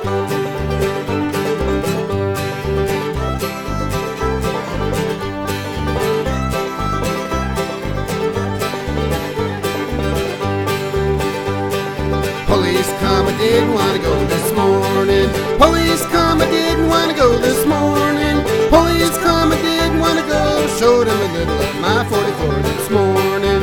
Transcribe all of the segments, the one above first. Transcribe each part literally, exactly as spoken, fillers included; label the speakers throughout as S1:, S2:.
S1: Police come, I didn't want to go this morning. Police come, I didn't want to go this morning. Police come, I didn't want to go. Showed him a little of my forty-four this morning.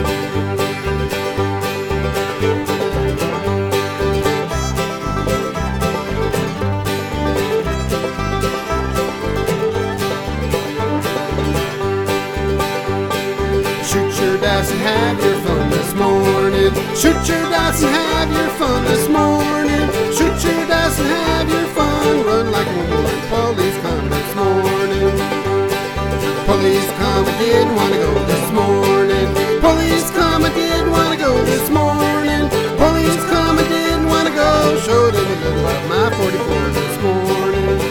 S1: Shoot your dice and have your fun this morning. Shoot your dice and have your fun this morning. Shoot your dice and have your fun. Run like a woman. Police come this morning. Police come, I didn't want to go this morning. Police come, I didn't want to go this morning. Police come, I didn't want to go. Showed him a little of my forty-four this morning.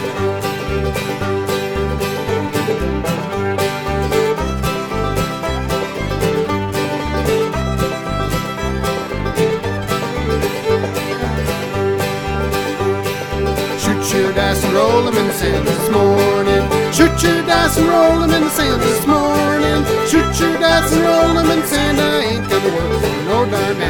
S1: Shoot your dice and roll them in the sand this morning. Shoot your dice and roll them in the sand this morning. Shoot your dice and roll them in the sand. I ain't gonna work for no darn